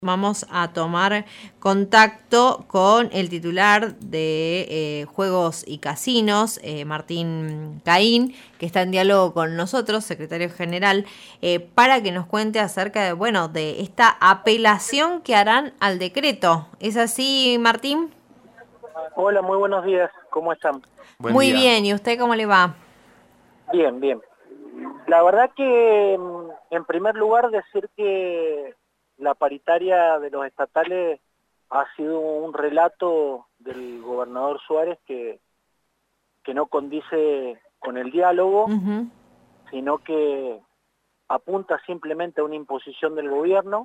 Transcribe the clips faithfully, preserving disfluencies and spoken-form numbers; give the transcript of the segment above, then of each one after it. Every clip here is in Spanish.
Vamos a tomar contacto con el titular de eh, Juegos y Casinos, eh, Martín Caín, que está en diálogo con nosotros, secretario general, eh, para que nos cuente acerca de, bueno, de esta apelación que harán al decreto. ¿Es así, Martín? Hola, muy buenos días. ¿Cómo están? Buen Muy día. bien, ¿y usted cómo le va? Bien, bien. La verdad que, mm, en primer lugar, decir que la paritaria de los estatales ha sido un relato del gobernador Suárez que, que no condice con el diálogo, Uh-huh. sino que apunta simplemente a una imposición del gobierno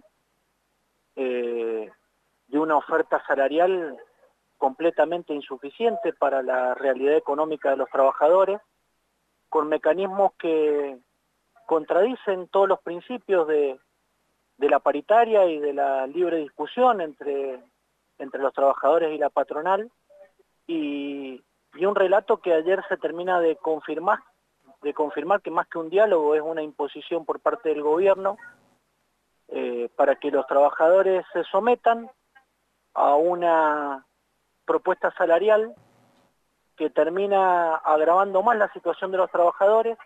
eh, de una oferta salarial completamente insuficiente para la realidad económica de los trabajadores, con mecanismos que contradicen todos los principios de, de la paritaria y de la libre discusión entre, entre los trabajadores y la patronal, y, y un relato que ayer se termina de confirmar, de confirmar que más que un diálogo es una imposición por parte del gobierno eh, para que los trabajadores se sometan a una propuesta salarial que termina agravando más la situación de los trabajadores,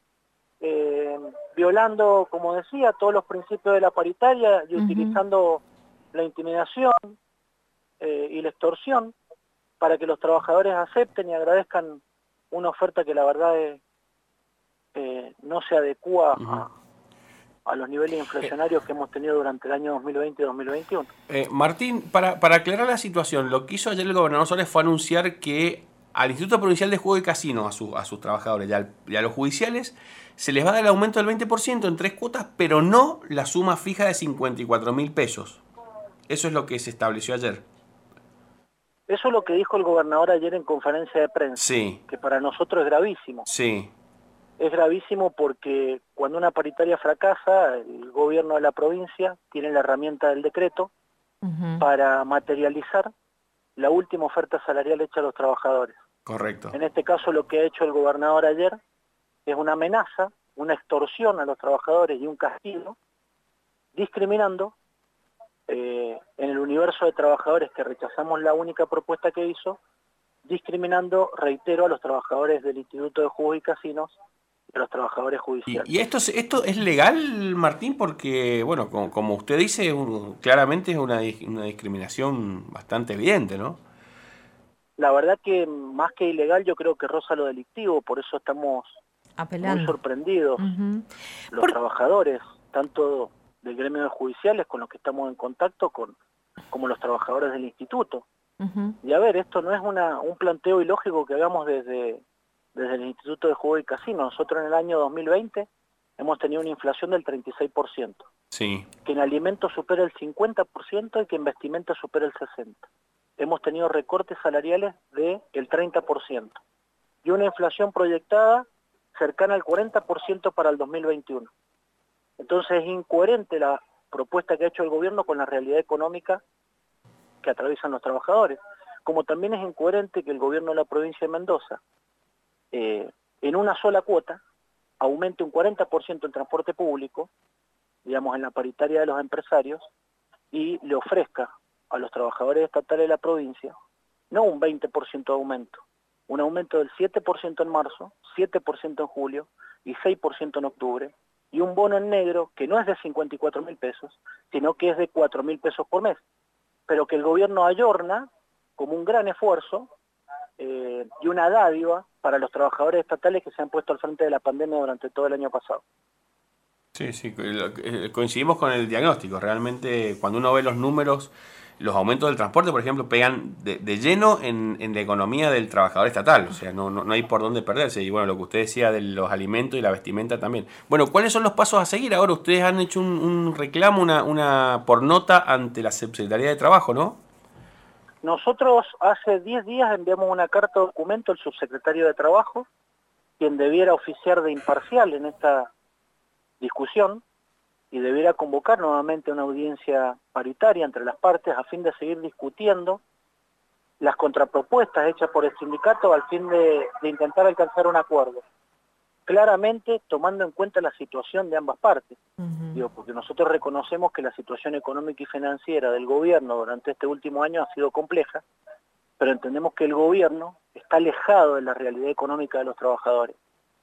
eh, violando, como decía, todos los principios de la paritaria y Uh-huh. utilizando la intimidación eh, y la extorsión para que los trabajadores acepten y agradezcan una oferta que la verdad es, eh, no se adecua Ujú. a, a los niveles Eh, inflacionarios que hemos tenido durante el año dos mil veinte y dos mil veintiuno. eh, Martín, para, para aclarar la situación, lo que hizo ayer el gobernador Suárez fue anunciar que al Instituto Provincial de Juego y Casino, a, su- a sus trabajadores y, al- y a los judiciales, se les va a dar el aumento del veinte por ciento en tres cuotas, pero no la suma fija de cincuenta y cuatro mil pesos. Eso es lo que se estableció ayer. Eso es lo que dijo el gobernador ayer en conferencia de prensa, Sí, que para nosotros es gravísimo. sí. Es gravísimo porque cuando una paritaria fracasa, el gobierno de la provincia tiene la herramienta del decreto Uh-huh. para materializar la última oferta salarial hecha a los trabajadores. Correcto. En este caso lo que ha hecho el gobernador ayer es una amenaza, una extorsión a los trabajadores y un castigo, discriminando eh, en el universo de trabajadores que rechazamos la única propuesta que hizo, discriminando, reitero, a los trabajadores del Instituto de Juegos y Casinos y a los trabajadores ¿Y, judiciales. y esto, es- esto es legal, Martín? Porque, bueno, como, como usted dice, un- claramente es una, dis- una discriminación bastante evidente, ¿no? La verdad que más que ilegal yo creo que roza lo delictivo, por eso estamos muy Apelando. sorprendidos Uh-huh. los ¿Por trabajadores, tanto del gremio de judiciales con los que estamos en contacto, con, como los trabajadores del instituto. Uh-huh. Y a ver, esto no es una, un planteo ilógico que hagamos desde, desde el Instituto de Juego y Casino. Nosotros en el año dos mil veinte hemos tenido una inflación del treinta y seis por ciento, Sí. que en alimentos supera el cincuenta por ciento y que en vestimenta supera el sesenta por ciento. Hemos tenido recortes salariales del treinta por ciento y una inflación proyectada cercana al cuarenta por ciento para el dos mil veintiuno. Entonces es incoherente la propuesta que ha hecho el gobierno con la realidad económica que atraviesan los trabajadores, como también es incoherente que el gobierno de la provincia de Mendoza, eh, en una sola cuota, aumente un cuarenta por ciento el transporte público, digamos en la paritaria de los empresarios, y le ofrezca a los trabajadores estatales de la provincia no un veinte por ciento de aumento, un aumento del siete por ciento en marzo, siete por ciento en julio y seis por ciento en octubre, y un bono en negro que no es de cincuenta y cuatro mil pesos, sino que es de cuatro mil pesos por mes, pero que el gobierno ayorna como un gran esfuerzo eh, y una dádiva para los trabajadores estatales que se han puesto al frente de la pandemia durante todo el año pasado. Sí, sí, co- lo- eh, coincidimos con el diagnóstico. Realmente, cuando uno ve los números, los aumentos del transporte, por ejemplo, pegan de, de lleno en, en la economía del trabajador estatal. O sea, no, no, no hay por dónde perderse. Y bueno, lo que usted decía de los alimentos y la vestimenta también. Bueno, ¿cuáles son los pasos a seguir? Ahora ustedes han hecho un, un reclamo, una, una por nota ante la Secretaría de Trabajo, ¿no? Nosotros hace diez días enviamos una carta documento al subsecretario de Trabajo, quien debiera oficiar de imparcial en esta discusión y debiera convocar nuevamente una audiencia paritaria entre las partes a fin de seguir discutiendo las contrapropuestas hechas por el sindicato al fin de, de intentar alcanzar un acuerdo. claramente tomando en cuenta la situación de ambas partes. Uh-huh. Digo, porque nosotros reconocemos que la situación económica y financiera del gobierno durante este último año ha sido compleja, pero entendemos que el gobierno está alejado de la realidad económica de los trabajadores.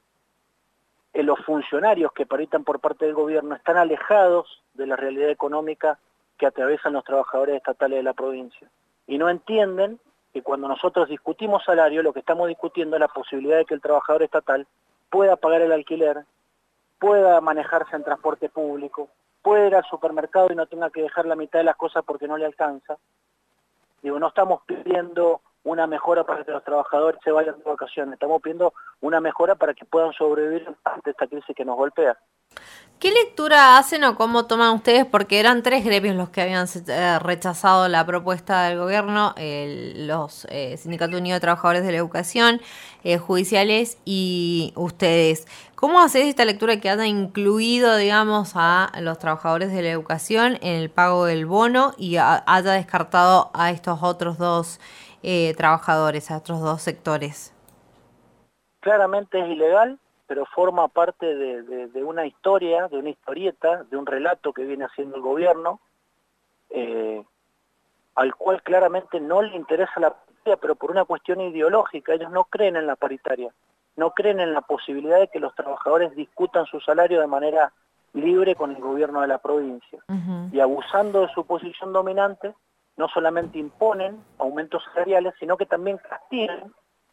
Eh, los funcionarios que paritan por parte del gobierno están alejados de la realidad económica que atraviesan los trabajadores estatales de la provincia. Y no entienden que cuando nosotros discutimos salario, lo que estamos discutiendo es la posibilidad de que el trabajador estatal pueda pagar el alquiler, pueda manejarse en transporte público, pueda ir al supermercado y no tenga que dejar la mitad de las cosas porque no le alcanza. Digo, no estamos pidiendo una mejora para que los trabajadores se vayan de vacaciones, estamos pidiendo una mejora para que puedan sobrevivir ante esta crisis que nos golpea. ¿Qué lectura hacen o cómo toman ustedes? Porque eran tres gremios los que habían eh, rechazado la propuesta del gobierno, el, los eh, Sindicatos Unidos de Trabajadores de la Educación, eh, judiciales y ustedes. ¿Cómo hacés esta lectura que haya incluido, digamos, a los trabajadores de la educación en el pago del bono y a, haya descartado a estos otros dos eh, trabajadores, a estos dos sectores? Claramente es ilegal, pero forma parte de, de, de una historia, de una historieta, de un relato que viene haciendo el gobierno, eh, al cual claramente no le interesa la paritaria, pero por una cuestión ideológica. Ellos no creen en la paritaria, no creen en la posibilidad de que los trabajadores discutan su salario de manera libre con el gobierno de la provincia. Uh-huh. Y abusando de su posición dominante, no solamente imponen aumentos salariales, sino que también castigan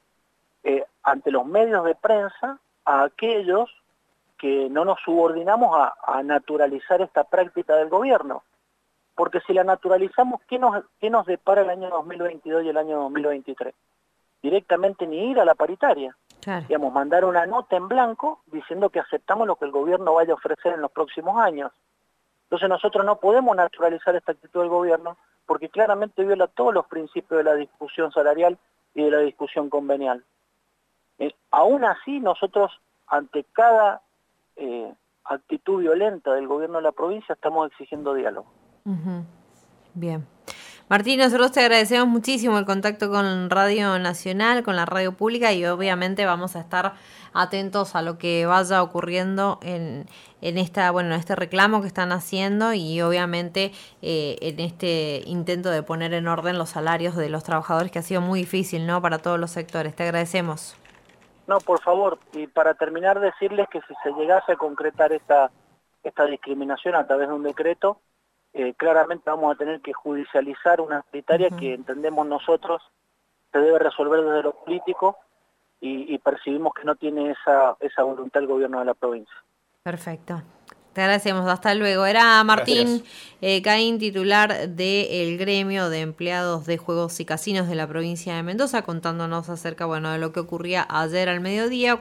eh, ante los medios de prensa a aquellos que no nos subordinamos a, a naturalizar esta práctica del gobierno. Porque si la naturalizamos, ¿qué nos, qué nos depara el año dos mil veintidós y el año dos mil veintitrés? Directamente ni ir a la paritaria. Claro. Digamos, mandar una nota en blanco diciendo que aceptamos lo que el gobierno vaya a ofrecer en los próximos años. Entonces nosotros no podemos naturalizar esta actitud del gobierno porque claramente viola todos los principios de la discusión salarial y de la discusión convenial. Eh, aún así, nosotros, ante cada eh, actitud violenta del gobierno de la provincia, estamos exigiendo diálogo. Uh-huh. Bien. Martín, nosotros te agradecemos muchísimo el contacto con Radio Nacional, con la radio pública, y obviamente vamos a estar atentos a lo que vaya ocurriendo en, en esta, bueno, este reclamo que están haciendo y obviamente eh, en este intento de poner en orden los salarios de los trabajadores, que ha sido muy difícil, ¿no?, para todos los sectores. Te agradecemos. No, por favor, y para terminar decirles que si se llegase a concretar esta, esta discriminación a través de un decreto, eh, claramente vamos a tener que judicializar una paritaria uh-huh. que entendemos nosotros se debe resolver desde lo político y, y percibimos que no tiene esa, esa voluntad el gobierno de la provincia. Perfecto. Te agradecemos, hasta luego. Era Martín eh, Caín, titular del gremio de empleados de juegos y casinos de la provincia de Mendoza, contándonos acerca, bueno, de lo que ocurría ayer al mediodía.